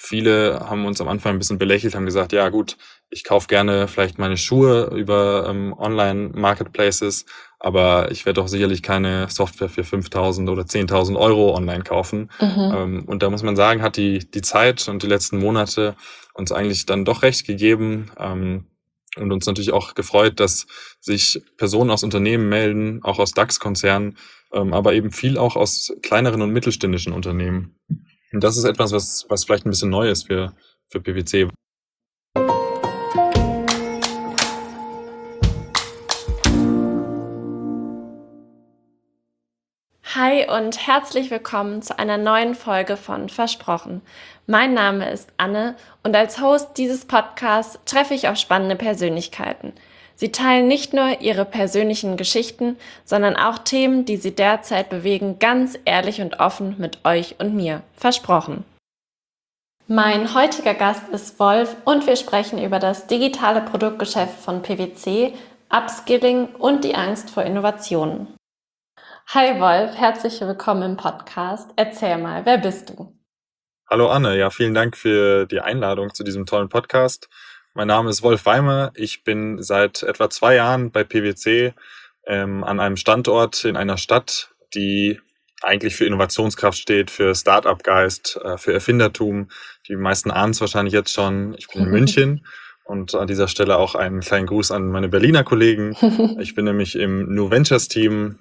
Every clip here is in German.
viele haben uns am Anfang ein bisschen belächelt, haben gesagt, ja gut, ich kaufe gerne vielleicht meine Schuhe über Online-Marketplaces, aber ich werde doch sicherlich keine Software für 5.000 oder 10.000 Euro online kaufen. Und da muss man sagen, hat die Zeit und die letzten Monate uns eigentlich dann doch recht gegeben, und uns natürlich auch gefreut, dass sich Personen aus Unternehmen melden, auch aus DAX-Konzernen, aber eben viel auch aus kleineren und mittelständischen Unternehmen. Und das ist etwas, was vielleicht ein bisschen neu ist für PwC. Hi und herzlich willkommen zu einer neuen Folge von Versprochen. Mein Name ist Anne und als Host dieses Podcasts treffe ich auf spannende Persönlichkeiten. Sie teilen nicht nur ihre persönlichen Geschichten, sondern auch Themen, die sie derzeit bewegen, ganz ehrlich und offen mit euch und mir. Versprochen. Mein heutiger Gast ist Wolf und wir sprechen über das digitale Produktgeschäft von PwC, Upskilling und die Angst vor Innovationen. Hi Wolf, herzlich willkommen im Podcast. Erzähl mal, wer bist du? Hallo Anne, ja, vielen Dank für die Einladung zu diesem tollen Podcast. Mein Name ist Wolf Weimer. Ich bin seit etwa 2 Jahren bei PwC an einem Standort in einer Stadt, die eigentlich für Innovationskraft steht, für Start-up-Geist, für Erfindertum. Die meisten ahnen es wahrscheinlich jetzt schon. Ich bin in München und an dieser Stelle auch einen kleinen Gruß an meine Berliner Kollegen. Ich bin nämlich im New Ventures Team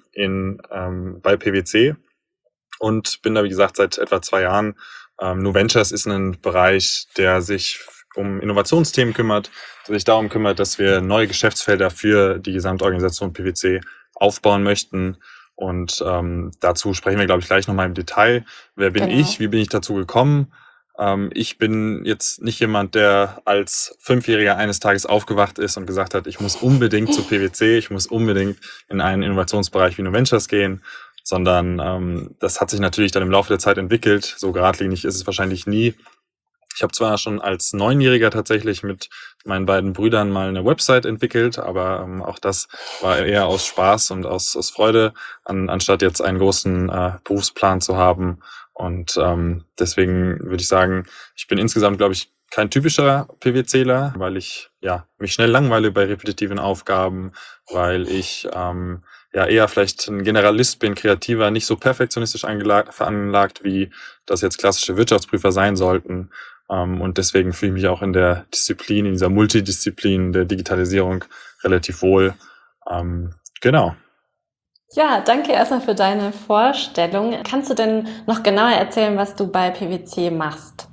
bei PwC und bin da, wie gesagt, seit etwa 2 Jahren. New Ventures ist ein Bereich, der sich um Innovationsthemen kümmert, der sich darum kümmert, dass wir neue Geschäftsfelder für die Gesamtorganisation PwC aufbauen möchten. Und dazu sprechen wir, glaube ich, gleich nochmal im Detail. Wer bin ich? Wie bin ich dazu gekommen? Ich bin jetzt nicht jemand, der als 5-Jähriger eines Tages aufgewacht ist und gesagt hat, ich muss unbedingt zu PwC, ich muss unbedingt in einen Innovationsbereich wie New Ventures gehen, sondern das hat sich natürlich dann im Laufe der Zeit entwickelt. So geradlinig ist es wahrscheinlich nie. Ich habe zwar schon als 9-Jähriger tatsächlich mit meinen beiden Brüdern mal eine Website entwickelt, aber auch das war eher aus Spaß und aus Freude, anstatt jetzt einen großen Berufsplan zu haben. Und deswegen würde ich sagen, ich bin insgesamt, glaube ich, kein typischer PwCler, weil ich mich schnell langweile bei repetitiven Aufgaben, weil ich eher vielleicht ein Generalist bin, kreativer, nicht so perfektionistisch veranlagt, wie das jetzt klassische Wirtschaftsprüfer sein sollten. Und deswegen fühle ich mich auch in der Disziplin, in dieser Multidisziplin der Digitalisierung relativ wohl. Genau. Ja, danke erstmal für deine Vorstellung. Kannst du denn noch genauer erzählen, was du bei PwC machst?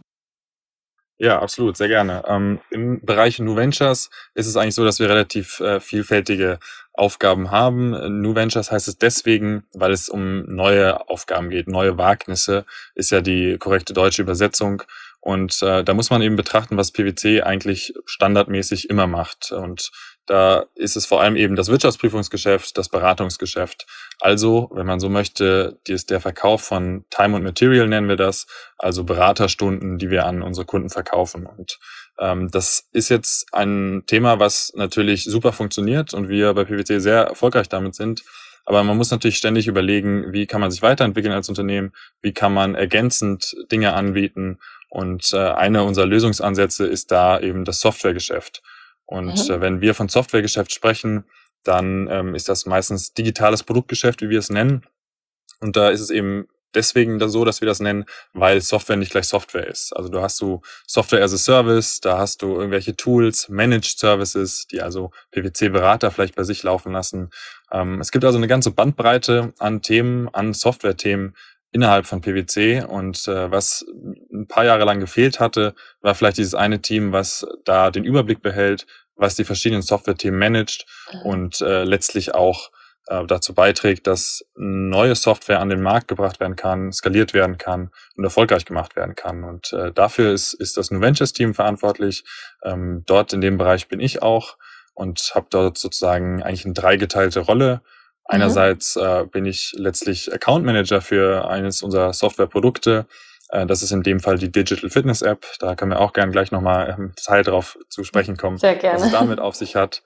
Ja, absolut, sehr gerne. Im Bereich New Ventures ist es eigentlich so, dass wir relativ vielfältige Aufgaben haben. New Ventures heißt es deswegen, weil es um neue Aufgaben geht. Neue Wagnisse ist ja die korrekte deutsche Übersetzung. Und da muss man eben betrachten, was PwC eigentlich standardmäßig immer macht. Und da ist es vor allem eben das Wirtschaftsprüfungsgeschäft, das Beratungsgeschäft. Also, wenn man so möchte, der Verkauf von Time und Material nennen wir das, also Beraterstunden, die wir an unsere Kunden verkaufen. Und das ist jetzt ein Thema, was natürlich super funktioniert und wir bei PwC sehr erfolgreich damit sind. Aber man muss natürlich ständig überlegen, wie kann man sich weiterentwickeln als Unternehmen, wie kann man ergänzend Dinge anbieten. Und einer unserer Lösungsansätze ist da eben das Softwaregeschäft. Und wenn wir von Softwaregeschäft sprechen, dann ist das meistens digitales Produktgeschäft, wie wir es nennen. Und da ist es eben deswegen so, dass wir das nennen, weil Software nicht gleich Software ist. Also da hast du Software as a Service, da hast du irgendwelche Tools, Managed Services, die also PwC-Berater vielleicht bei sich laufen lassen. Es gibt also eine ganze Bandbreite an Themen, an Software-Themen innerhalb von PwC. Und was ein paar Jahre lang gefehlt hatte, war vielleicht dieses eine Team, was da den Überblick behält, was die verschiedenen Software-Themen managt und letztlich auch dazu beiträgt, dass neue Software an den Markt gebracht werden kann, skaliert werden kann und erfolgreich gemacht werden kann. Und dafür ist das New Ventures Team verantwortlich. Dort in dem Bereich bin ich auch und habe dort sozusagen eigentlich eine dreigeteilte Rolle. Einerseits bin ich letztlich Account Manager für eines unserer Softwareprodukte. Das ist in dem Fall die Digital Fitness App. Da können wir auch gerne gleich nochmal im Detail drauf zu sprechen kommen, Sehr gerne. was es damit auf sich hat.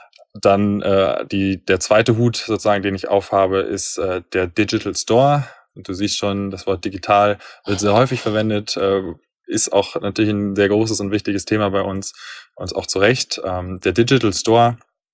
Dann der zweite Hut sozusagen, den ich aufhabe, ist der Digital Store. Und du siehst schon, das Wort digital wird sehr häufig verwendet. ist auch natürlich ein sehr großes und wichtiges Thema bei uns auch zu Recht. Der Digital Store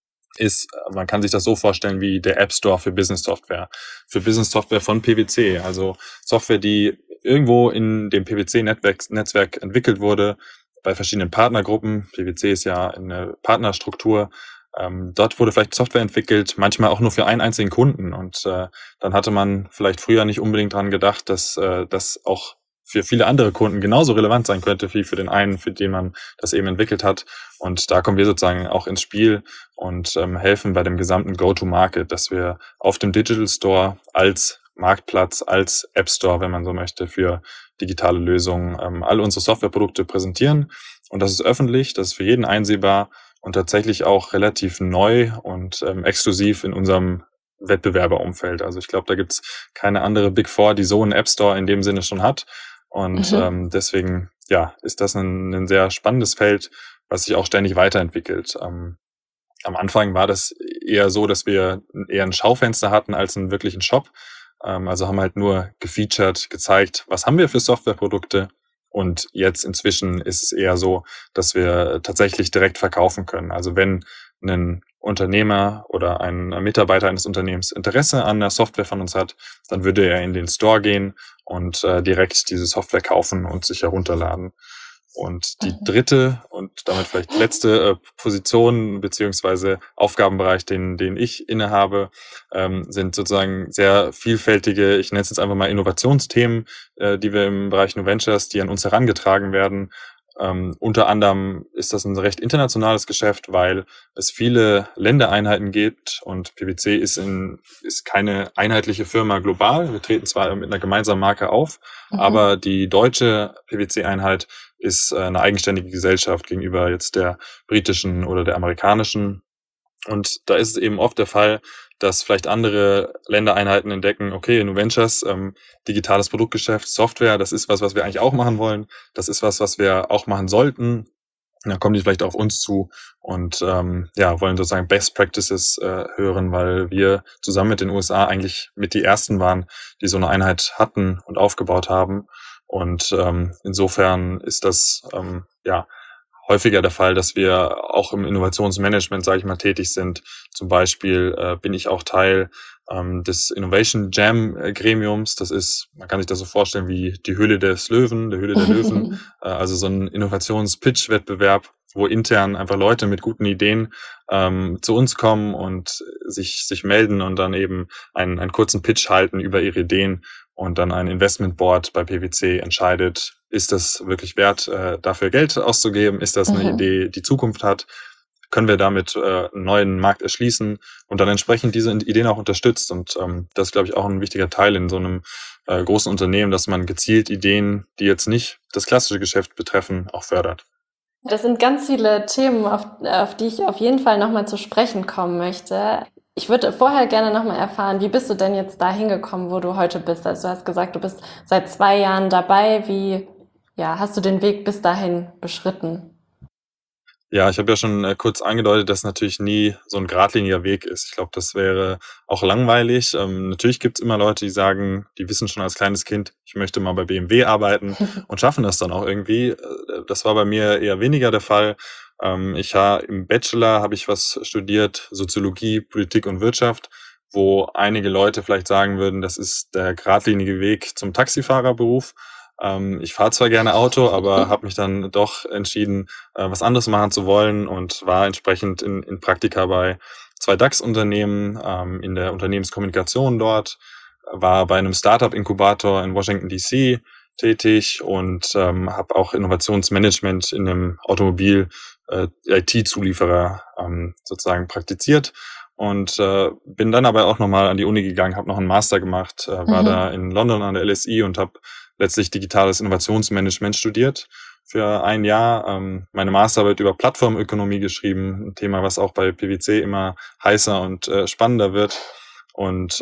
man kann sich das so vorstellen wie der App Store für Business Software. Für Business Software von PwC, also Software, die irgendwo in dem PwC-Netzwerk entwickelt wurde, bei verschiedenen Partnergruppen. PwC ist ja eine Partnerstruktur. Dort wurde vielleicht Software entwickelt, manchmal auch nur für einen einzigen Kunden. Und dann hatte man vielleicht früher nicht unbedingt dran gedacht, dass das auch für viele andere Kunden genauso relevant sein könnte wie für den einen, für den man das eben entwickelt hat. Und da kommen wir sozusagen auch ins Spiel und helfen bei dem gesamten Go-to-Market, dass wir auf dem Digital Store als Marktplatz, als App Store, wenn man so möchte, für digitale Lösungen all unsere Softwareprodukte präsentieren. Und das ist öffentlich, das ist für jeden einsehbar und tatsächlich auch relativ neu und exklusiv in unserem Wettbewerberumfeld. Also ich glaube, da gibt's keine andere Big Four, die so einen App Store in dem Sinne schon hat. Und deswegen ist das ein sehr spannendes Feld, was sich auch ständig weiterentwickelt. Am Anfang war das eher so, dass wir eher ein Schaufenster hatten als einen wirklichen Shop. Also haben halt nur gefeatured, gezeigt, was haben wir für Softwareprodukte. Und jetzt inzwischen ist es eher so, dass wir tatsächlich direkt verkaufen können. Also wenn ein Unternehmer oder ein Mitarbeiter eines Unternehmens Interesse an der Software von uns hat, dann würde er in den Store gehen und direkt diese Software kaufen und sich herunterladen. Und die dritte und damit vielleicht letzte Position beziehungsweise Aufgabenbereich, den ich innehabe, sind sozusagen sehr vielfältige, ich nenne es jetzt einfach mal Innovationsthemen, die wir im Bereich New Ventures, die an uns herangetragen werden. Unter anderem ist das ein recht internationales Geschäft, weil es viele Ländereinheiten gibt und PwC ist keine einheitliche Firma global. Wir treten zwar mit einer gemeinsamen Marke auf, aber die deutsche PwC-Einheit ist eine eigenständige Gesellschaft gegenüber jetzt der britischen oder der amerikanischen. Und da ist es eben oft der Fall, dass vielleicht andere Ländereinheiten entdecken, okay, New Ventures, digitales Produktgeschäft, Software, das ist was wir eigentlich auch machen wollen. Das ist was wir auch machen sollten. Und dann kommen die vielleicht auf uns zu und wollen sozusagen Best Practices hören, weil wir zusammen mit den USA eigentlich mit die ersten waren, die so eine Einheit hatten und aufgebaut haben. Und insofern ist das häufiger der Fall, dass wir auch im Innovationsmanagement, sage ich mal, tätig sind. Zum Beispiel bin ich auch Teil des Innovation Jam Gremiums. Das ist, man kann sich das so vorstellen wie die Höhle des Löwen, der Höhle der Löwen. Also so ein Innovations-Pitch-Wettbewerb, wo intern einfach Leute mit guten Ideen zu uns kommen und sich melden und dann eben einen kurzen Pitch halten über ihre Ideen und dann ein Investment Board bei PwC entscheidet, ist das wirklich wert, dafür Geld auszugeben? Ist das eine Idee, die Zukunft hat? Können wir damit einen neuen Markt erschließen und dann entsprechend diese Ideen auch unterstützt? Und das ist, glaube ich, auch ein wichtiger Teil in so einem großen Unternehmen, dass man gezielt Ideen, die jetzt nicht das klassische Geschäft betreffen, auch fördert. Das sind ganz viele Themen, auf die ich auf jeden Fall nochmal zu sprechen kommen möchte. Ich würde vorher gerne nochmal erfahren, wie bist du denn jetzt da hingekommen, wo du heute bist? Also du hast gesagt, du bist seit 2 Jahren dabei. Wie hast du den Weg bis dahin beschritten? Ja, ich habe ja schon kurz angedeutet, dass natürlich nie so ein geradliniger Weg ist. Ich glaube, das wäre auch langweilig. Natürlich gibt's immer Leute, die sagen, die wissen schon als kleines Kind, ich möchte mal bei BMW arbeiten und schaffen das dann auch irgendwie. Das war bei mir eher weniger der Fall. Im Bachelor habe ich was studiert, Soziologie, Politik und Wirtschaft, wo einige Leute vielleicht sagen würden, das ist der geradlinige Weg zum Taxifahrerberuf. Ich fahre zwar gerne Auto, aber habe mich dann doch entschieden, was anderes machen zu wollen und war entsprechend in Praktika bei 2 DAX-Unternehmen, in der Unternehmenskommunikation dort, war bei einem Startup-Inkubator in Washington DC tätig und habe auch Innovationsmanagement in einem Automobil-IT-Zulieferer sozusagen praktiziert. Und bin dann aber auch nochmal an die Uni gegangen, habe noch einen Master gemacht, war da in London an der LSE und habe letztlich digitales Innovationsmanagement studiert für 1 Jahr. Meine Masterarbeit über Plattformökonomie geschrieben, ein Thema, was auch bei PwC immer heißer und spannender wird. Und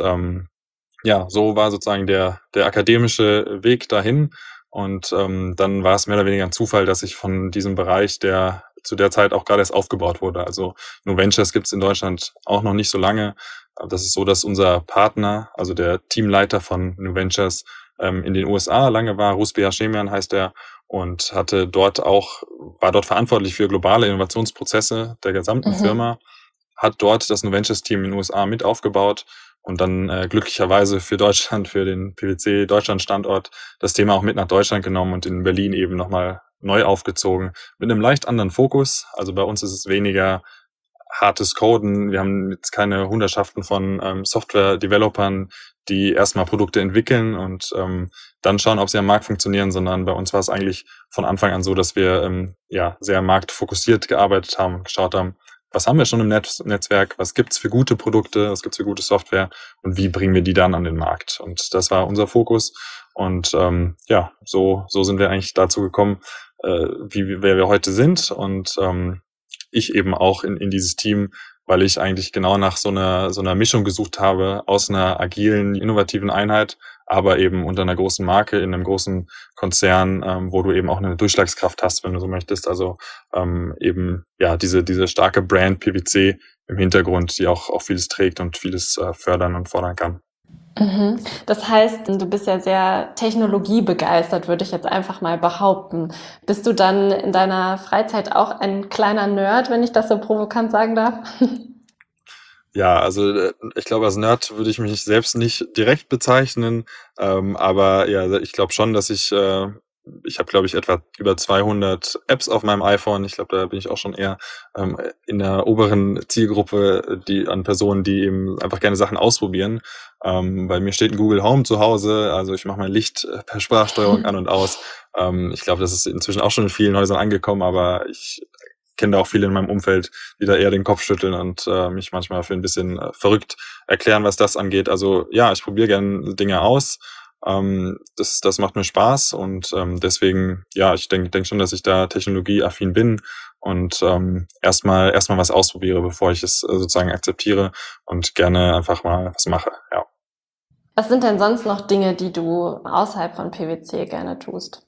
so war sozusagen der akademische Weg dahin. Und dann war es mehr oder weniger ein Zufall, dass ich von diesem Bereich, der zu der Zeit auch gerade erst aufgebaut wurde. Also New Ventures gibt's in Deutschland auch noch nicht so lange. Das ist so, dass unser Partner, also der Teamleiter von New Ventures, in den USA lange war, Rusbih Hashemian heißt er, und war dort verantwortlich für globale Innovationsprozesse der gesamten Firma, hat dort das NuVentures-Team in den USA mit aufgebaut und dann glücklicherweise für Deutschland, für den PwC Deutschland-Standort, das Thema auch mit nach Deutschland genommen und in Berlin eben nochmal neu aufgezogen, mit einem leicht anderen Fokus. Also bei uns ist es weniger hartes Coden. Wir haben jetzt keine Hundertschaften von Software-Developern, die erstmal Produkte entwickeln und dann schauen, ob sie am Markt funktionieren, sondern bei uns war es eigentlich von Anfang an so, dass wir sehr marktfokussiert gearbeitet haben, geschaut haben, was haben wir schon im Netzwerk, was gibt's für gute Produkte, was gibt's für gute Software und wie bringen wir die dann an den Markt. Und das war unser Fokus. Und so sind wir eigentlich dazu gekommen, wer wir heute sind. Und ich eben auch in dieses Team, weil ich eigentlich genau nach so einer Mischung gesucht habe aus einer agilen, innovativen Einheit, aber eben unter einer großen Marke in einem großen Konzern, wo du eben auch eine Durchschlagskraft hast, wenn du so möchtest. Also diese starke Brand PwC im Hintergrund, die auch vieles trägt und vieles fördern und fordern kann. Das heißt, du bist ja sehr technologiebegeistert, würde ich jetzt einfach mal behaupten. Bist du dann in deiner Freizeit auch ein kleiner Nerd, wenn ich das so provokant sagen darf? Ja, also ich glaube, als Nerd würde ich mich selbst nicht direkt bezeichnen, aber ja, ich glaube schon, dass ich habe, glaube ich, etwa über 200 Apps auf meinem iPhone. Ich glaube, da bin ich auch schon eher in der oberen Zielgruppe an Personen, die eben einfach gerne Sachen ausprobieren. Bei mir steht ein Google Home zu Hause, also ich mache mein Licht per Sprachsteuerung an und aus. Ich glaube, das ist inzwischen auch schon in vielen Häusern angekommen, aber ich kenne da auch viele in meinem Umfeld, die da eher den Kopf schütteln und mich manchmal für ein bisschen verrückt erklären, was das angeht. Also ja, ich probiere gerne Dinge aus. Das macht mir Spaß und deswegen, ja, ich denke schon, dass ich da technologieaffin bin und erstmal was ausprobiere, bevor ich es sozusagen akzeptiere und gerne einfach mal was mache, ja. Was sind denn sonst noch Dinge, die du außerhalb von PwC gerne tust?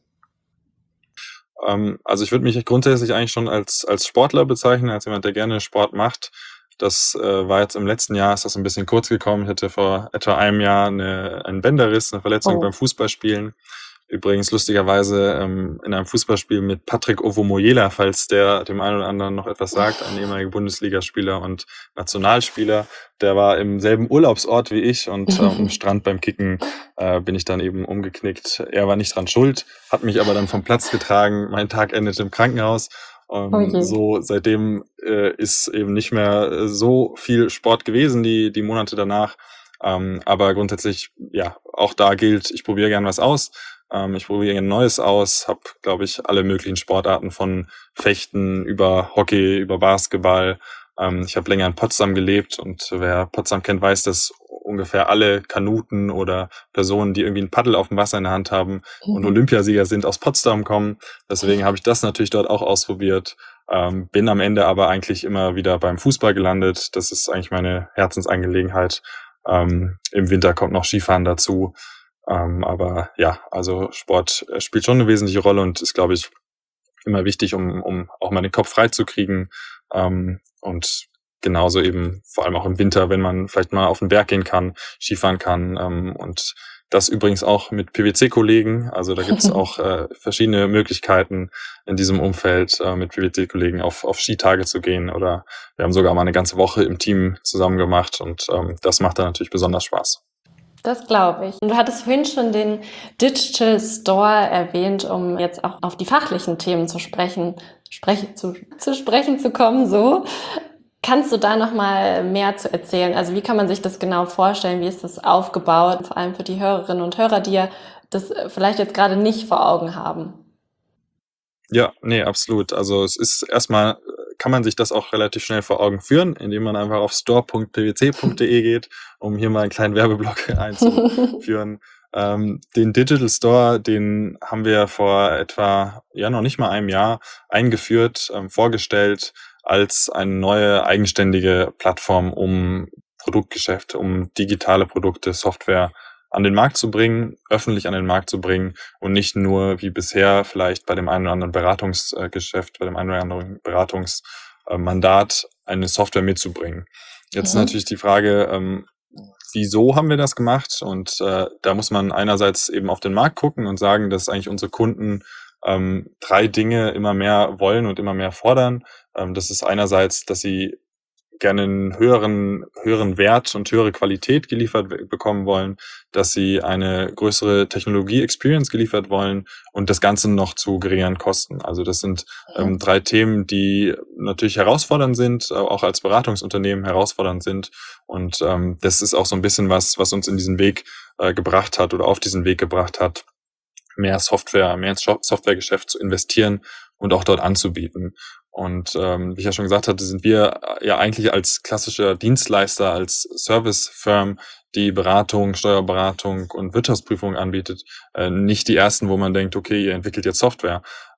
Also ich würde mich grundsätzlich eigentlich schon als Sportler bezeichnen, als jemand, der gerne Sport macht. Das war jetzt im letzten Jahr, ist das ein bisschen kurz gekommen. Ich hatte vor etwa einem Jahr einen Bänderriss, eine Verletzung beim Fußballspielen. Übrigens lustigerweise in einem Fußballspiel mit Patrick Ovomoyela, falls der dem einen oder anderen noch etwas sagt, ein ehemaliger Bundesligaspieler und Nationalspieler. Der war im selben Urlaubsort wie ich und am Strand beim Kicken bin ich dann eben umgeknickt. Er war nicht dran schuld, hat mich aber dann vom Platz getragen. Mein Tag endete im Krankenhaus. So seitdem ist eben nicht mehr so viel Sport gewesen, die Monate danach. Aber grundsätzlich, ja, auch da gilt, ich probiere gern was aus. Ich probiere ein Neues aus, habe, glaube ich, alle möglichen Sportarten von Fechten über Hockey, über Basketball. Ich habe länger in Potsdam gelebt und wer Potsdam kennt, weiß, dass ungefähr alle Kanuten oder Personen, die irgendwie ein Paddel auf dem Wasser in der Hand haben und Olympiasieger sind, aus Potsdam kommen. Deswegen habe ich das natürlich dort auch ausprobiert. Bin am Ende aber eigentlich immer wieder beim Fußball gelandet. Das ist eigentlich meine Herzensangelegenheit. Im Winter kommt noch Skifahren dazu. Aber ja, also Sport spielt schon eine wesentliche Rolle und ist, glaube ich, immer wichtig, um auch mal den Kopf frei zu kriegen. Und genauso eben, vor allem auch im Winter, wenn man vielleicht mal auf den Berg gehen kann, Skifahren kann. Und das übrigens auch mit PwC-Kollegen. Also da gibt es auch verschiedene Möglichkeiten in diesem Umfeld, mit PwC-Kollegen auf Skitage zu gehen. Oder wir haben sogar mal eine ganze Woche im Team zusammen gemacht und das macht dann natürlich besonders Spaß. Das glaube ich. Du hattest vorhin schon den Digital Store erwähnt, um jetzt auch auf die fachlichen Themen zu sprechen zu kommen. So, kannst du da noch mal mehr zu erzählen? Also wie kann man sich das genau vorstellen? Wie ist das aufgebaut? Vor allem für die Hörerinnen und Hörer, die ja das vielleicht jetzt gerade nicht vor Augen haben. Ja, nee, absolut. Also es ist erstmal, kann man sich das auch relativ schnell vor Augen führen, indem man einfach auf store.pwc.de geht, um hier mal einen kleinen Werbeblock einzuführen. Den Digital Store, den haben wir vor etwa, noch nicht mal einem Jahr eingeführt, vorgestellt als eine neue eigenständige Plattform, um Produktgeschäfte, um digitale Produkte, Software an den Markt zu bringen, öffentlich an den Markt zu bringen und nicht nur wie bisher vielleicht bei dem einen oder anderen Beratungsgeschäft, bei dem einen oder anderen Beratungsmandat eine Software mitzubringen. Jetzt natürlich die Frage, wieso haben wir das gemacht? Und da muss man einerseits eben auf den Markt gucken und sagen, dass eigentlich unsere Kunden drei Dinge immer mehr wollen und immer mehr fordern. Das ist einerseits, dass sie gerne einen höheren Wert und höhere Qualität geliefert bekommen wollen, dass sie eine größere Technologie-Experience geliefert wollen und das Ganze noch zu geringeren Kosten. Also das sind drei Themen, die natürlich herausfordernd sind, auch als Beratungsunternehmen herausfordernd sind. Und das ist auch so ein bisschen was uns in diesen Weg gebracht hat oder auf diesen Weg gebracht hat, mehr ins Softwaregeschäft zu investieren und auch dort anzubieten. Und wie ich ja schon gesagt hatte, sind wir ja eigentlich als klassischer Dienstleister, als Service-Firm, die Beratung, Steuerberatung und Wirtschaftsprüfung anbietet, nicht die ersten, wo man denkt, okay, ihr entwickelt jetzt Software.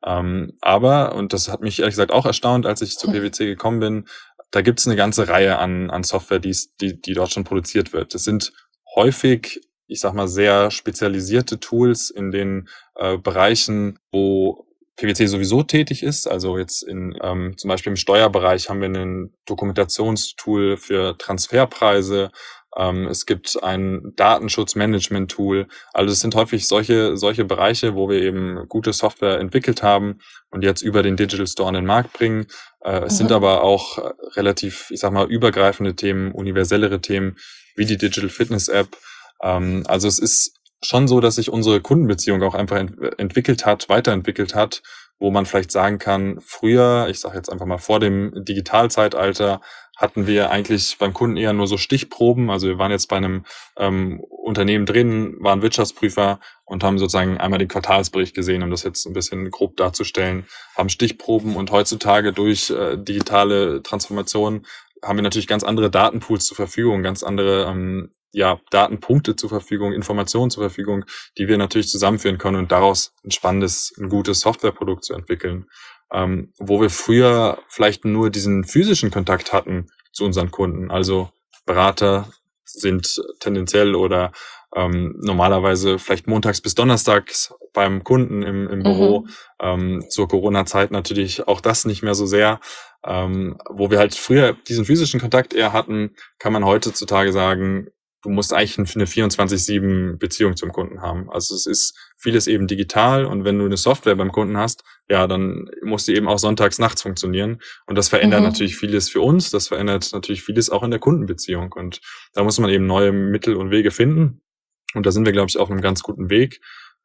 Aber, und das hat mich ehrlich gesagt auch erstaunt, als ich zur PwC gekommen bin, da gibt es eine ganze Reihe an Software, die dort schon produziert wird. Das sind häufig, ich sag mal, sehr spezialisierte Tools in den Bereichen, wo PwC sowieso tätig ist. Also jetzt zum Beispiel im Steuerbereich haben wir ein Dokumentationstool für Transferpreise. Es gibt ein Datenschutzmanagement-Tool. Also es sind häufig solche Bereiche, wo wir eben gute Software entwickelt haben und jetzt über den Digital Store in den Markt bringen. Es sind aber auch relativ, ich sag mal, übergreifende Themen, universellere Themen wie die Digital Fitness App. Also es ist schon so, dass sich unsere Kundenbeziehung auch einfach weiterentwickelt hat, wo man vielleicht sagen kann, früher, ich sage jetzt einfach mal vor dem Digitalzeitalter, hatten wir eigentlich beim Kunden eher nur so Stichproben. Also wir waren jetzt bei einem Unternehmen drin, waren Wirtschaftsprüfer und haben sozusagen einmal den Quartalsbericht gesehen, um das jetzt ein bisschen grob darzustellen, haben Stichproben und heutzutage durch digitale Transformation haben wir natürlich ganz andere Datenpools zur Verfügung, ganz andere Datenpunkte zur Verfügung, Informationen zur Verfügung, die wir natürlich zusammenführen können und daraus ein gutes Softwareprodukt zu entwickeln. Wo wir früher vielleicht nur diesen physischen Kontakt hatten zu unseren Kunden. Also Berater sind tendenziell oder normalerweise vielleicht montags bis donnerstags beim Kunden im Büro. Zur Corona-Zeit natürlich auch das nicht mehr so sehr. Wo wir halt früher diesen physischen Kontakt eher hatten, kann man heutzutage sagen, du musst eigentlich eine 24/7 Beziehung zum Kunden haben. Also es ist vieles eben digital und wenn du eine Software beim Kunden hast, ja, dann muss die eben auch sonntags nachts funktionieren. Und das verändert natürlich vieles für uns, das verändert natürlich vieles auch in der Kundenbeziehung. Und da muss man eben neue Mittel und Wege finden. Und da sind wir, glaube ich, auf einem ganz guten Weg.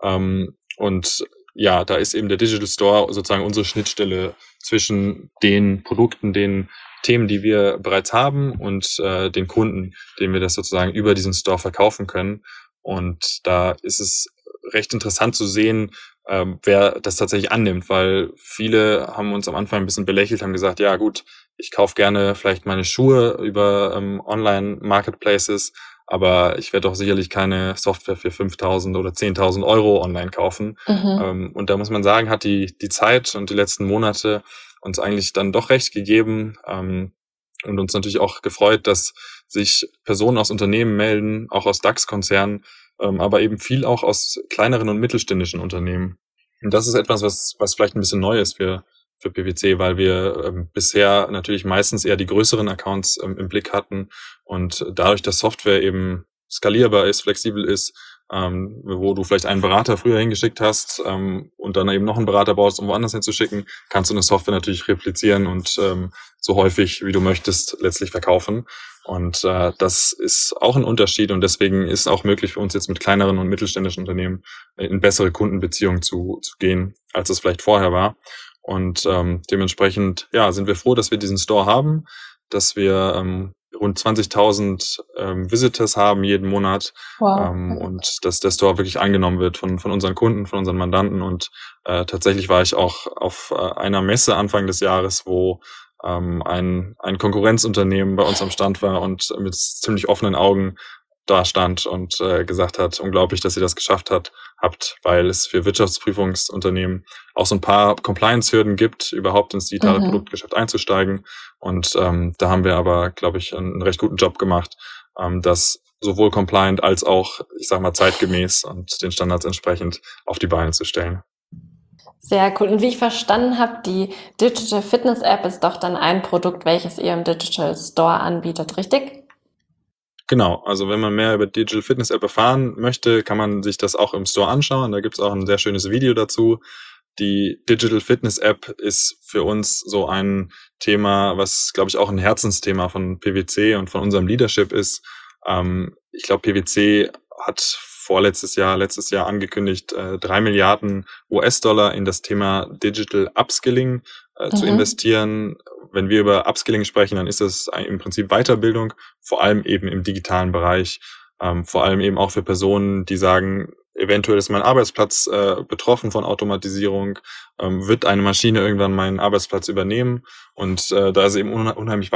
Und ja, da ist eben der Digital Store sozusagen unsere Schnittstelle zwischen den Produkten, den Themen, die wir bereits haben und den Kunden, denen wir das sozusagen über diesen Store verkaufen können. Und da ist es recht interessant zu sehen, wer das tatsächlich annimmt, weil viele haben uns am Anfang ein bisschen belächelt, haben gesagt, ja gut, ich kaufe gerne vielleicht meine Schuhe über Online-Marketplaces, aber ich werde doch sicherlich keine Software für 5.000 oder 10.000 Euro online kaufen. Und da muss man sagen, hat die Zeit und die letzten Monate uns eigentlich dann doch recht gegeben und uns natürlich auch gefreut, dass sich Personen aus Unternehmen melden, auch aus DAX-Konzernen, aber eben viel auch aus kleineren und mittelständischen Unternehmen. Und das ist etwas, was vielleicht ein bisschen neu ist für PwC, weil wir bisher natürlich meistens eher die größeren Accounts im Blick hatten und dadurch, dass Software eben skalierbar ist, flexibel ist, wo du vielleicht einen Berater früher hingeschickt hast und dann eben noch einen Berater brauchst, um woanders hinzuschicken, kannst du eine Software natürlich replizieren und so häufig, wie du möchtest, letztlich verkaufen. Und das ist auch ein Unterschied und deswegen ist es auch möglich für uns jetzt mit kleineren und mittelständischen Unternehmen in bessere Kundenbeziehungen zu gehen, als es vielleicht vorher war. Und dementsprechend sind wir froh, dass wir diesen Store haben, dass wir rund 20.000 Visitors haben jeden Monat. Wow. Und dass der Store wirklich angenommen wird von unseren Kunden, von unseren Mandanten. Und tatsächlich war ich auch auf einer Messe Anfang des Jahres, wo ein Konkurrenzunternehmen bei uns am Stand war und mit ziemlich offenen Augen da stand und gesagt hat, unglaublich, dass ihr das geschafft habt, weil es für Wirtschaftsprüfungsunternehmen auch so ein paar Compliance-Hürden gibt, überhaupt ins digitale Produktgeschäft einzusteigen. Und da haben wir aber, glaube ich, einen recht guten Job gemacht, das sowohl compliant als auch, ich sag mal, zeitgemäß und den Standards entsprechend auf die Beine zu stellen. Sehr cool. Und wie ich verstanden habe, die Digital Fitness App ist doch dann ein Produkt, welches ihr im Digital Store anbietet, richtig? Genau, also wenn man mehr über die Digital Fitness App erfahren möchte, kann man sich das auch im Store anschauen. Da gibt es auch ein sehr schönes Video dazu. Die Digital Fitness App ist für uns so ein Thema, was, glaube ich, auch ein Herzensthema von PwC und von unserem Leadership ist. Ich glaube, PwC hat letztes Jahr angekündigt, 3 Milliarden US-Dollar in das Thema Digital Upskilling zu investieren. Wenn wir über Upskilling sprechen, dann ist das im Prinzip Weiterbildung, vor allem eben im digitalen Bereich, vor allem eben auch für Personen, die sagen, eventuell ist mein Arbeitsplatz betroffen von Automatisierung, wird eine Maschine irgendwann meinen Arbeitsplatz übernehmen, und da ist eben unheimlich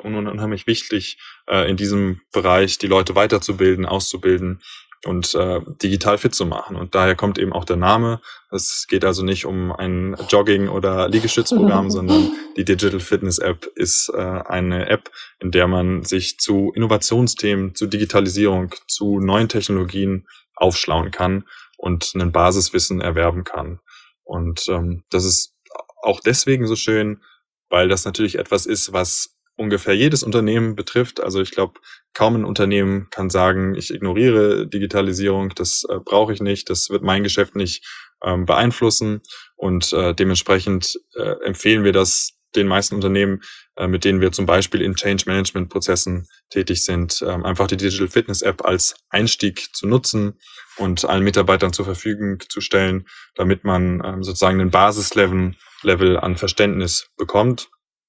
wichtig, in diesem Bereich die Leute weiterzubilden, auszubilden und digital fit zu machen. Und daher kommt eben auch der Name. Es geht also nicht um ein Jogging- oder Liegestützprogramm, sondern die Digital Fitness App ist eine App, in der man sich zu Innovationsthemen, zu Digitalisierung, zu neuen Technologien aufschlauen kann und ein Basiswissen erwerben kann. Und das ist auch deswegen so schön, weil das natürlich etwas ist, was ungefähr jedes Unternehmen betrifft. Also ich glaube, kaum ein Unternehmen kann sagen, ich ignoriere Digitalisierung, das brauche ich nicht, das wird mein Geschäft nicht beeinflussen. Und dementsprechend empfehlen wir das den meisten Unternehmen, mit denen wir zum Beispiel in Change-Management-Prozessen tätig sind, einfach die Digital Fitness App als Einstieg zu nutzen und allen Mitarbeitern zur Verfügung zu stellen, damit man sozusagen einen Basislevel an Verständnis bekommt.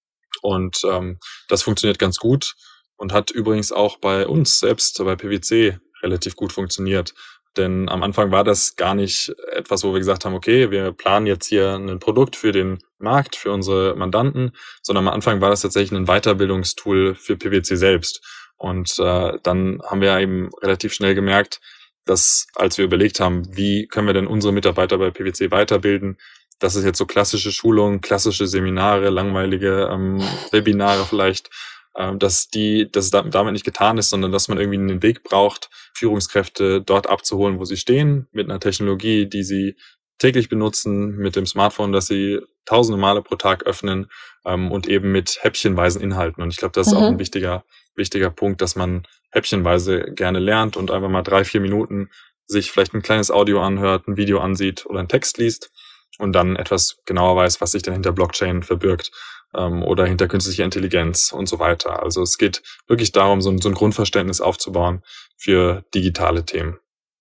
Und das funktioniert ganz gut und hat übrigens auch bei uns selbst, bei PwC, relativ gut funktioniert. Denn am Anfang war das gar nicht etwas, wo wir gesagt haben, okay, wir planen jetzt hier ein Produkt für den Markt, für unsere Mandanten, sondern am Anfang war das tatsächlich ein Weiterbildungstool für PwC selbst. Und dann haben wir eben relativ schnell gemerkt, dass, als wir überlegt haben, wie können wir denn unsere Mitarbeiter bei PwC weiterbilden, dass es jetzt so klassische Schulungen, klassische Seminare, langweilige Webinare vielleicht, dass es damit nicht getan ist, sondern dass man irgendwie einen Weg braucht, Führungskräfte dort abzuholen, wo sie stehen, mit einer Technologie, die sie täglich benutzen, mit dem Smartphone, das sie tausende Male pro Tag öffnen, und eben mit häppchenweisen Inhalten. Und ich glaube, das ist auch ein wichtiger Punkt, dass man häppchenweise gerne lernt und einfach mal 3-4 Minuten sich vielleicht ein kleines Audio anhört, ein Video ansieht oder einen Text liest und dann etwas genauer weiß, was sich denn hinter Blockchain verbirgt, oder hinter künstlicher Intelligenz und so weiter. Also es geht wirklich darum, so ein Grundverständnis aufzubauen für digitale Themen.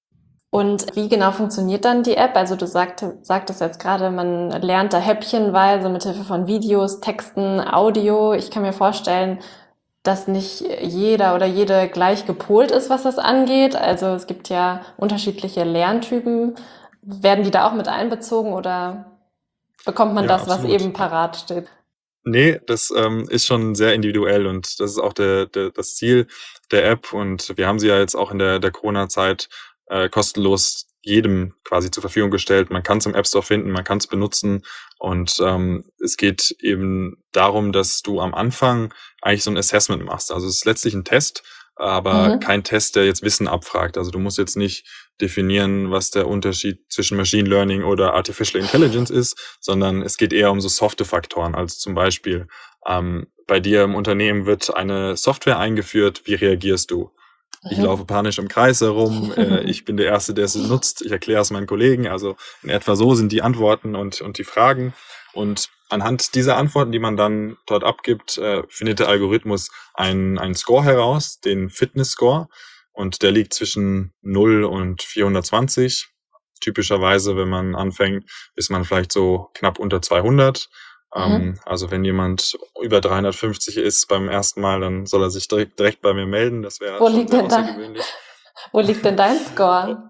Und wie genau funktioniert dann die App? Also du sagtest jetzt gerade, man lernt da häppchenweise mit Hilfe von Videos, Texten, Audio. Ich kann mir vorstellen, dass nicht jeder oder jede gleich gepolt ist, was das angeht. Also es gibt ja unterschiedliche Lerntypen. Werden die da auch mit einbezogen oder bekommt man das, absolut, was eben parat steht? Nee, das ist schon sehr individuell, und das ist auch das Ziel der App, und wir haben sie ja jetzt auch in der Corona-Zeit kostenlos jedem quasi zur Verfügung gestellt. Man kann es im App Store finden, man kann es benutzen, und es geht eben darum, dass du am Anfang eigentlich so ein Assessment machst. Also es ist letztlich ein Test, aber kein Test, der jetzt Wissen abfragt. Also du musst jetzt nicht definieren, was der Unterschied zwischen Machine Learning oder Artificial Intelligence ist, sondern es geht eher um so softe Faktoren. Also zum Beispiel, bei dir im Unternehmen wird eine Software eingeführt, wie reagierst du? Ich laufe panisch im Kreis herum, ich bin der Erste, der es nutzt, ich erkläre es meinen Kollegen. Also in etwa so sind die Antworten und die Fragen. Und anhand dieser Antworten, die man dann dort abgibt, findet der Algorithmus einen Score heraus, den Fitness-Score. Und der liegt zwischen 0 und 420. Typischerweise, wenn man anfängt, ist man vielleicht so knapp unter 200. Also wenn jemand über 350 ist beim ersten Mal, dann soll er sich direkt bei mir melden. Das wäre schon sehr außergewöhnlich. Wo liegt denn dein Score?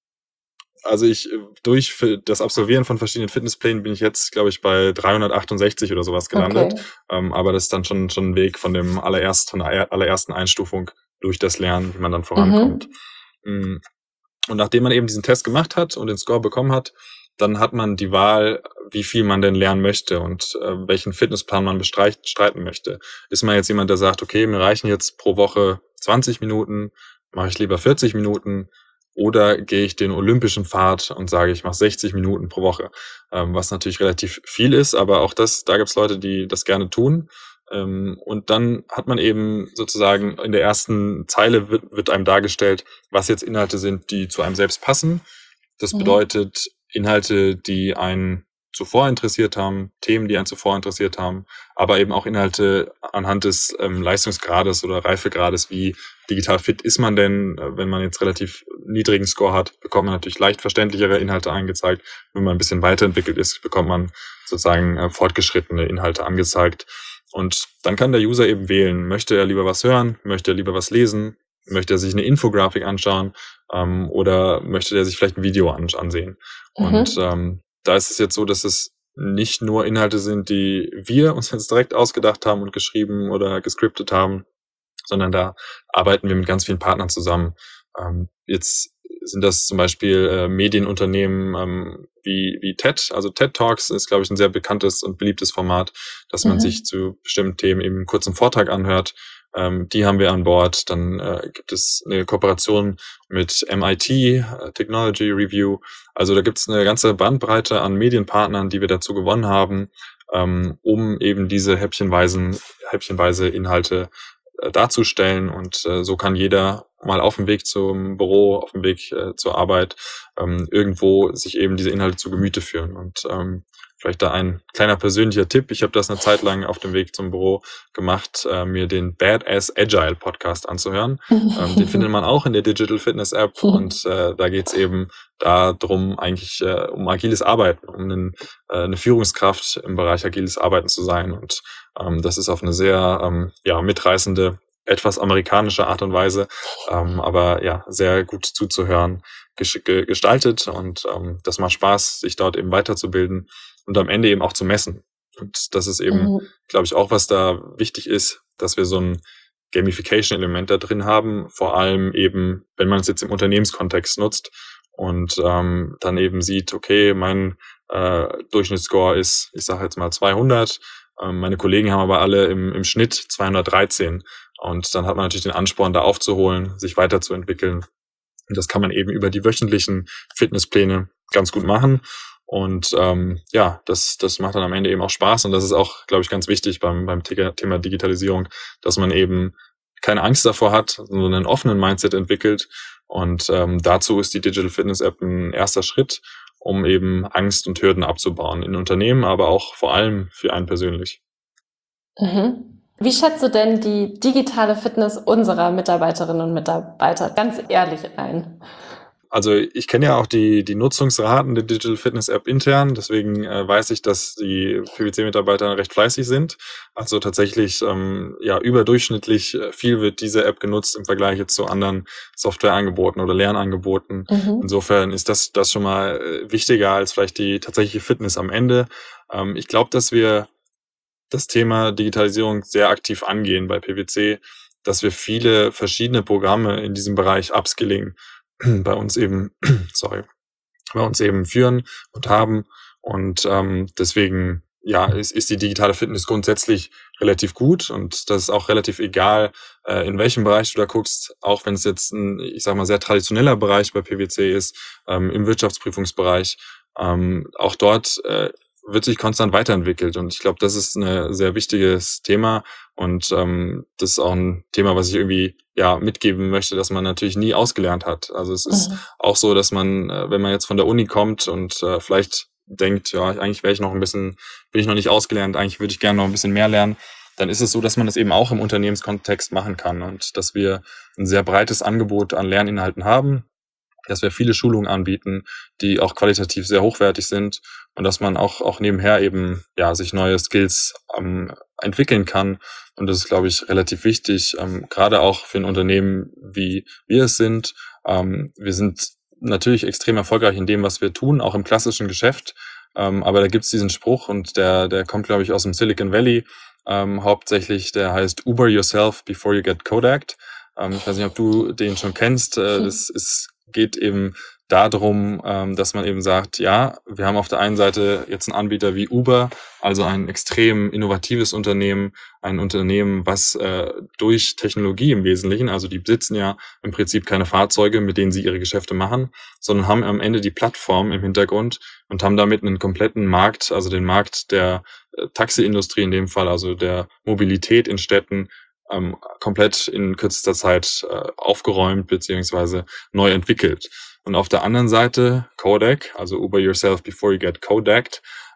Also durch das Absolvieren von verschiedenen Fitnessplänen bin ich jetzt, glaube ich, bei 368 oder sowas gelandet. Okay. Aber das ist dann schon ein Weg von der allerersten Einstufung durch das Lernen, wie man dann vorankommt. Und nachdem man eben diesen Test gemacht hat und den Score bekommen hat, dann hat man die Wahl, wie viel man denn lernen möchte und welchen Fitnessplan man bestreiten möchte. Ist man jetzt jemand, der sagt, okay, mir reichen jetzt pro Woche 20 Minuten, mache ich lieber 40 Minuten, oder gehe ich den olympischen Pfad und sage, ich mache 60 Minuten pro Woche, was natürlich relativ viel ist, aber auch da gibt es Leute, die das gerne tun. Und dann hat man eben sozusagen in der ersten Zeile wird einem dargestellt, was jetzt Inhalte sind, die zu einem selbst passen. Das bedeutet Inhalte, die einen zuvor interessiert haben, Themen, die einen zuvor interessiert haben, aber eben auch Inhalte anhand des Leistungsgrades oder Reifegrades, wie digital fit ist man denn. Wenn man jetzt relativ niedrigen Score hat, bekommt man natürlich leicht verständlichere Inhalte angezeigt. Wenn man ein bisschen weiterentwickelt ist, bekommt man sozusagen fortgeschrittene Inhalte angezeigt. Und dann kann der User eben wählen, möchte er lieber was hören, möchte er lieber was lesen, möchte er sich eine Infografik anschauen oder möchte er sich vielleicht ein Video ansehen. Und da ist es jetzt so, dass es nicht nur Inhalte sind, die wir uns jetzt direkt ausgedacht haben und geschrieben oder gescriptet haben, sondern da arbeiten wir mit ganz vielen Partnern zusammen. Jetzt sind das zum Beispiel Medienunternehmen wie TED. Also TED Talks ist, glaube ich, ein sehr bekanntes und beliebtes Format, dass man sich zu bestimmten Themen eben einen kurzen Vortrag anhört. Die haben wir an Bord. Dann gibt es eine Kooperation mit MIT, Technology Review. Also da gibt es eine ganze Bandbreite an Medienpartnern, die wir dazu gewonnen haben, um eben diese häppchenweise Inhalte darzustellen. Und so kann jeder mal auf dem Weg zum Büro, auf dem Weg zur Arbeit irgendwo sich eben diese Inhalte zu Gemüte führen. Und vielleicht da ein kleiner persönlicher Tipp. Ich habe das eine Zeit lang auf dem Weg zum Büro gemacht, mir den Badass Agile Podcast anzuhören. Den findet man auch in der Digital Fitness App und da geht's eben darum, eigentlich um agiles Arbeiten, um eine Führungskraft im Bereich agiles Arbeiten zu sein. Und das ist auf eine sehr mitreißende, etwas amerikanische Art und Weise, aber ja, sehr gut zuzuhören, gestaltet. Und das macht Spaß, sich dort eben weiterzubilden und am Ende eben auch zu messen. Und das ist eben, glaube ich, auch, was da wichtig ist, dass wir so ein Gamification-Element da drin haben, vor allem eben, wenn man es jetzt im Unternehmenskontext nutzt und dann eben sieht, okay, mein Durchschnittsscore ist, ich sage jetzt mal 200, meine Kollegen haben aber alle im Schnitt 213 und dann hat man natürlich den Ansporn, da aufzuholen, sich weiterzuentwickeln. Und das kann man eben über die wöchentlichen Fitnesspläne ganz gut machen. Und das macht dann am Ende eben auch Spaß. Und das ist auch, glaube ich, ganz wichtig beim Thema Digitalisierung, dass man eben keine Angst davor hat, sondern einen offenen Mindset entwickelt. Und dazu ist die Digital Fitness App ein erster Schritt, um eben Angst und Hürden abzubauen in Unternehmen, aber auch vor allem für einen persönlich. Wie schätzt du denn die digitale Fitness unserer Mitarbeiterinnen und Mitarbeiter ganz ehrlich ein? Also ich kenne ja auch die Nutzungsraten der Digital Fitness App intern, deswegen weiß ich, dass die PwC-Mitarbeiter recht fleißig sind. Also tatsächlich überdurchschnittlich viel wird diese App genutzt im Vergleich jetzt zu anderen Softwareangeboten oder Lernangeboten. Insofern ist das schon mal wichtiger als vielleicht die tatsächliche Fitness am Ende. Ich glaube, dass wir das Thema Digitalisierung sehr aktiv angehen bei PwC, dass wir viele verschiedene Programme in diesem Bereich Upskilling bei uns eben führen und haben. Und deswegen ist die digitale Fitness grundsätzlich relativ gut und das ist auch relativ egal, in welchem Bereich du da guckst, auch wenn es jetzt ein, ich sag mal, sehr traditioneller Bereich bei PwC ist, im Wirtschaftsprüfungsbereich. Auch dort wird sich konstant weiterentwickelt und ich glaube, das ist ein sehr wichtiges Thema und das ist auch ein Thema, was ich irgendwie mitgeben möchte, dass man natürlich nie ausgelernt hat. Also es ist auch so, dass man, wenn man jetzt von der Uni kommt und vielleicht denkt, ja, eigentlich bin ich noch nicht ausgelernt, eigentlich würde ich gerne noch ein bisschen mehr lernen, dann ist es so, dass man das eben auch im Unternehmenskontext machen kann und dass wir ein sehr breites Angebot an Lerninhalten haben, dass wir viele Schulungen anbieten, die auch qualitativ sehr hochwertig sind und dass man auch nebenher eben sich neue Skills entwickeln kann. Und das ist, glaube ich, relativ wichtig, gerade auch für ein Unternehmen, wie wir es sind. Wir sind natürlich extrem erfolgreich in dem, was wir tun, auch im klassischen Geschäft. Aber da gibt's diesen Spruch und der kommt, glaube ich, aus dem Silicon Valley hauptsächlich. Der heißt Uber yourself before you get Kodaked. Ich weiß nicht, ob du den schon kennst. Geht eben darum, dass man eben sagt, ja, wir haben auf der einen Seite jetzt einen Anbieter wie Uber, also ein extrem innovatives Unternehmen, ein Unternehmen, was durch Technologie im Wesentlichen, also die besitzen ja im Prinzip keine Fahrzeuge, mit denen sie ihre Geschäfte machen, sondern haben am Ende die Plattform im Hintergrund und haben damit einen kompletten Markt, also den Markt der Taxiindustrie in dem Fall, also der Mobilität in Städten, komplett in kürzester Zeit aufgeräumt beziehungsweise neu entwickelt. Und auf der anderen Seite Kodak, also Uber yourself before you get Kodaked,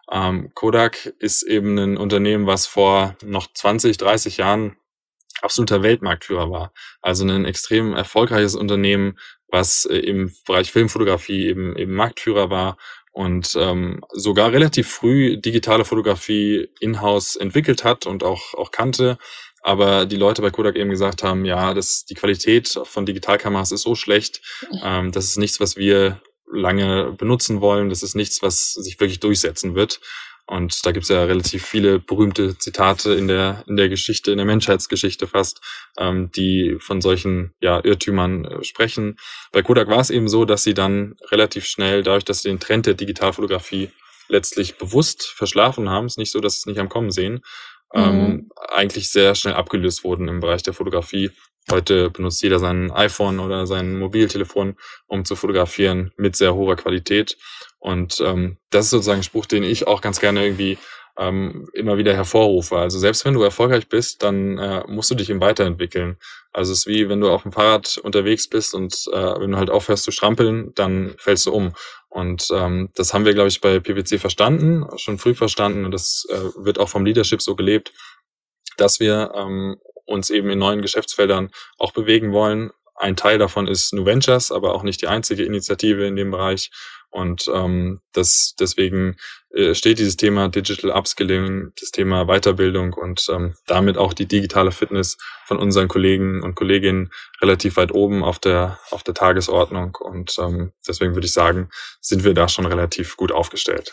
Kodak ist eben ein Unternehmen, was vor noch 20, 30 Jahren absoluter Weltmarktführer war. Also ein extrem erfolgreiches Unternehmen, was im Bereich Filmfotografie eben Marktführer war und sogar relativ früh digitale Fotografie in-house entwickelt hat und auch kannte. Aber die Leute bei Kodak eben gesagt haben, ja, die Qualität von Digitalkameras ist so schlecht, das ist nichts, was wir lange benutzen wollen. Das ist nichts, was sich wirklich durchsetzen wird. Und da gibt's ja relativ viele berühmte Zitate in der Geschichte, in der Menschheitsgeschichte fast, die von solchen Irrtümern sprechen. Bei Kodak war es eben so, dass sie dann relativ schnell, dadurch, dass sie den Trend der Digitalfotografie letztlich bewusst verschlafen haben, ist nicht so, dass sie es nicht am Kommen sehen, eigentlich sehr schnell abgelöst wurden im Bereich der Fotografie. Heute benutzt jeder sein iPhone oder sein Mobiltelefon, um zu fotografieren mit sehr hoher Qualität. Und das ist sozusagen ein Spruch, den ich auch ganz gerne irgendwie immer wieder hervorrufe. Also selbst wenn du erfolgreich bist, dann musst du dich eben weiterentwickeln. Also es ist wie, wenn du auf dem Fahrrad unterwegs bist und wenn du halt aufhörst zu strampeln, dann fällst du um. Und das haben wir, glaube ich, bei PwC verstanden, schon früh verstanden. Und das wird auch vom Leadership so gelebt, dass wir uns eben in neuen Geschäftsfeldern auch bewegen wollen. Ein Teil davon ist New Ventures, aber auch nicht die einzige Initiative in dem Bereich. Und deswegen steht dieses Thema Digital Upskilling, das Thema Weiterbildung und damit auch die digitale Fitness von unseren Kollegen und Kolleginnen relativ weit oben auf der Tagesordnung. Und deswegen würde ich sagen, sind wir da schon relativ gut aufgestellt.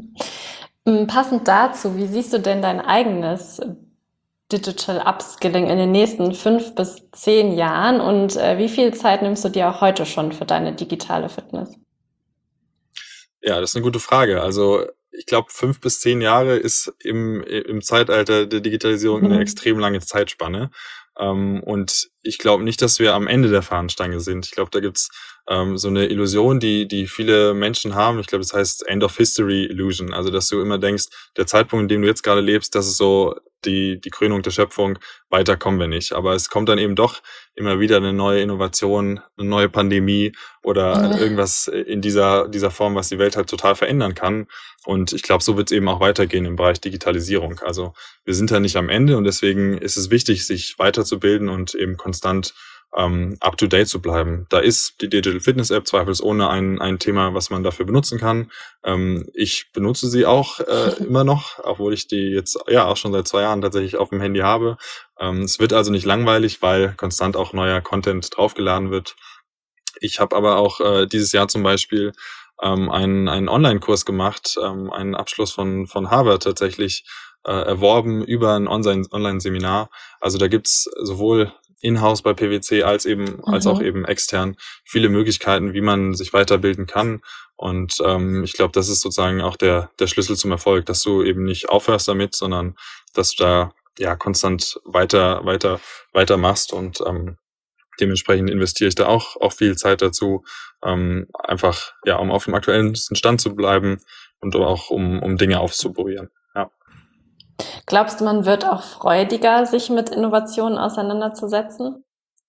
Passend dazu, wie siehst du denn dein eigenes Digital Upskilling in den nächsten 5 bis 10 Jahren und wie viel Zeit nimmst du dir auch heute schon für deine digitale Fitness? Ja, das ist eine gute Frage. Also ich glaube, 5 bis 10 Jahre ist im Zeitalter der Digitalisierung eine extrem lange Zeitspanne. Und ich glaube nicht, dass wir am Ende der Fahnenstange sind. Ich glaube, da gibt's so eine Illusion, die viele Menschen haben. Ich glaube, das heißt End of History Illusion. Also, dass du immer denkst, der Zeitpunkt, in dem du jetzt gerade lebst, das ist so die Krönung der Schöpfung, weiter kommen wir nicht. Aber es kommt dann eben doch immer wieder eine neue Innovation, eine neue Pandemie oder irgendwas in dieser Form, was die Welt halt total verändern kann. Und ich glaube, so wird es eben auch weitergehen im Bereich Digitalisierung. Also wir sind da nicht am Ende und deswegen ist es wichtig, sich weiterzubilden und eben konstant up-to-date zu bleiben. Da ist die Digital Fitness App zweifelsohne ein Thema, was man dafür benutzen kann. Ich benutze sie auch immer noch, obwohl ich die jetzt auch schon seit 2 Jahren tatsächlich auf dem Handy habe. Es wird also nicht langweilig, weil konstant auch neuer Content draufgeladen wird. Ich habe aber auch dieses Jahr zum Beispiel einen Online-Kurs gemacht, einen Abschluss von Harvard tatsächlich erworben über ein Online-Seminar. Also da gibt's sowohl in-house bei PwC als auch eben extern viele Möglichkeiten, wie man sich weiterbilden kann. Und ich glaube, das ist sozusagen auch der Schlüssel zum Erfolg, dass du eben nicht aufhörst damit, sondern dass du da konstant weiter machst und dementsprechend investiere ich da auch viel Zeit dazu, einfach um auf dem aktuellsten Stand zu bleiben und auch um Dinge auszuprobieren. Ja. Glaubst du, man wird auch freudiger, sich mit Innovationen auseinanderzusetzen?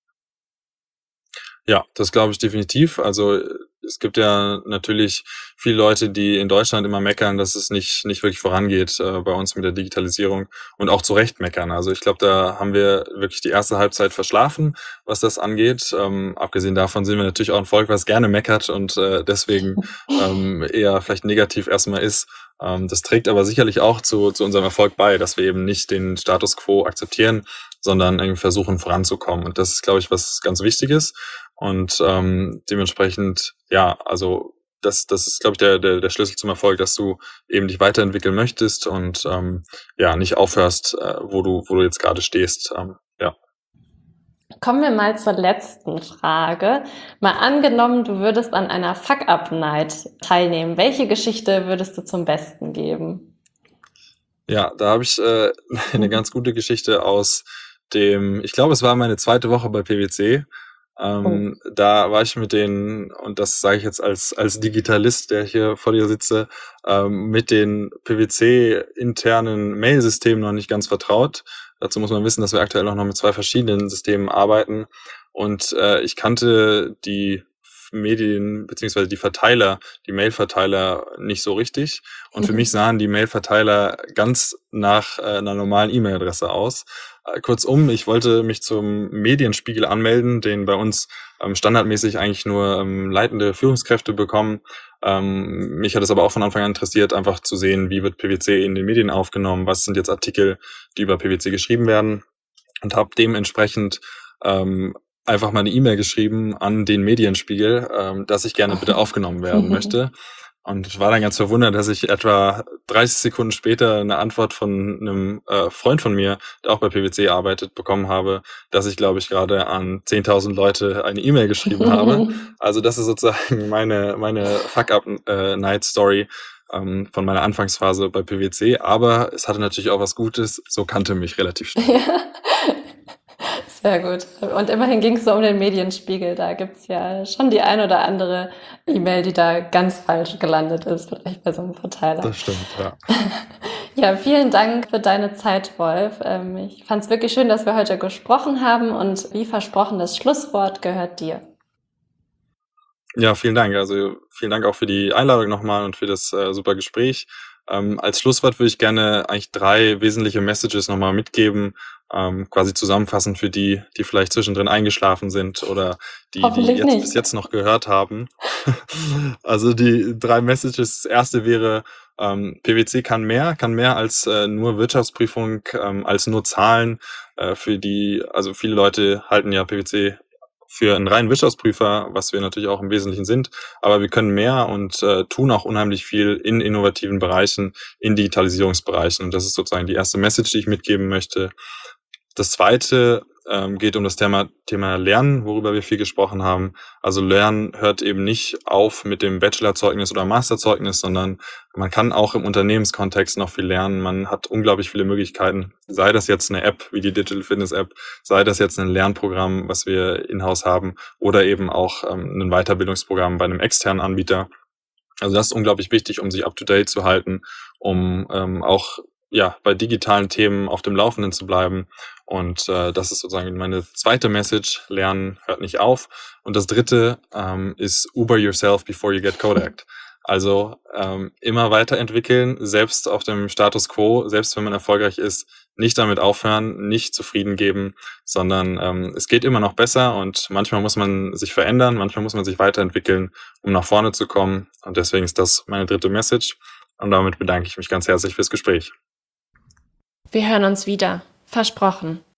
Ja, das glaube ich definitiv. Also es gibt ja natürlich viele Leute, die in Deutschland immer meckern, dass es nicht wirklich vorangeht bei uns mit der Digitalisierung und auch zu Recht meckern. Also ich glaube, da haben wir wirklich die erste Halbzeit verschlafen, was das angeht. Abgesehen davon sind wir natürlich auch ein Volk, was gerne meckert und deswegen eher vielleicht negativ erstmal ist. Das trägt aber sicherlich auch zu unserem Erfolg bei, dass wir eben nicht den Status quo akzeptieren, sondern irgendwie versuchen voranzukommen. Und das ist, glaube ich, was ganz Wichtiges. Und dementsprechend, also das ist, glaube ich, der Schlüssel zum Erfolg, dass du eben dich weiterentwickeln möchtest und nicht aufhörst, wo du jetzt gerade stehst. Kommen wir mal zur letzten Frage. Mal angenommen, du würdest an einer Fuck-Up-Night teilnehmen. Welche Geschichte würdest du zum Besten geben? Ja, da habe ich eine ganz gute Geschichte aus ich glaube, es war meine 2. Woche bei PwC. Da war ich mit denen, und das sage ich jetzt als Digitalist, der hier vor dir sitze, mit den PwC-internen Mail-Systemen noch nicht ganz vertraut. Dazu muss man wissen, dass wir aktuell auch noch mit 2 verschiedenen Systemen arbeiten. Und ich kannte die Medien beziehungsweise die Verteiler, die Mail-Verteiler nicht so richtig. Und für mich sahen die Mail-Verteiler ganz nach einer normalen E-Mail-Adresse aus. Kurzum, ich wollte mich zum Medienspiegel anmelden, den bei uns standardmäßig eigentlich nur leitende Führungskräfte bekommen. Mich hat es aber auch von Anfang an interessiert, einfach zu sehen, wie wird PwC in den Medien aufgenommen, was sind jetzt Artikel, die über PwC geschrieben werden, und habe dementsprechend einfach mal eine E-Mail geschrieben an den Medienspiegel, dass ich gerne bitte aufgenommen werden möchte. Und war dann ganz verwundert, dass ich etwa 30 Sekunden später eine Antwort von einem Freund von mir, der auch bei PwC arbeitet, bekommen habe, dass ich, glaube ich, gerade an 10.000 Leute eine E-Mail geschrieben habe. Also das ist sozusagen meine Fuck-Up-Night-Story von meiner Anfangsphase bei PwC. Aber es hatte natürlich auch was Gutes, so kannte mich relativ schnell. Sehr gut. Und immerhin ging es so um den Medienspiegel. Da gibt es ja schon die ein oder andere E-Mail, die da ganz falsch gelandet ist, vielleicht bei so einem Verteiler. Das stimmt, ja. Ja, vielen Dank für deine Zeit, Wolf. Ich fand es wirklich schön, dass wir heute gesprochen haben, und wie versprochen, das Schlusswort gehört dir. Ja, vielen Dank. Also vielen Dank auch für die Einladung nochmal und für das super Gespräch. Als Schlusswort würde ich gerne eigentlich 3 wesentliche Messages nochmal mitgeben, quasi zusammenfassend für die vielleicht zwischendrin eingeschlafen sind oder die bis jetzt noch gehört haben. Also die 3 Messages. Das erste wäre, PwC kann mehr als nur Wirtschaftsprüfung, als nur Zahlen. Also viele Leute halten ja PwC für einen reinen Wirtschaftsprüfer, was wir natürlich auch im Wesentlichen sind, aber wir können mehr und tun auch unheimlich viel in innovativen Bereichen, in Digitalisierungsbereichen, und das ist sozusagen die erste Message, die ich mitgeben möchte. Das zweite geht um das Thema Lernen, worüber wir viel gesprochen haben. Also Lernen hört eben nicht auf mit dem Bachelorzeugnis oder Masterzeugnis, sondern man kann auch im Unternehmenskontext noch viel lernen. Man hat unglaublich viele Möglichkeiten, sei das jetzt eine App wie die Digital Fitness App, sei das jetzt ein Lernprogramm, was wir in-house haben, oder eben auch ein Weiterbildungsprogramm bei einem externen Anbieter. Also das ist unglaublich wichtig, um sich up-to-date zu halten, um auch bei digitalen Themen auf dem Laufenden zu bleiben. Und das ist sozusagen meine zweite Message. Lernen hört nicht auf. Und das dritte ist Uber yourself before you get Kodak. Also immer weiterentwickeln, selbst auf dem Status quo, selbst wenn man erfolgreich ist, nicht damit aufhören, nicht zufrieden geben, sondern es geht immer noch besser, und manchmal muss man sich verändern, manchmal muss man sich weiterentwickeln, um nach vorne zu kommen. Und deswegen ist das meine dritte Message. Und damit bedanke ich mich ganz herzlich fürs Gespräch. Wir hören uns wieder. Versprochen.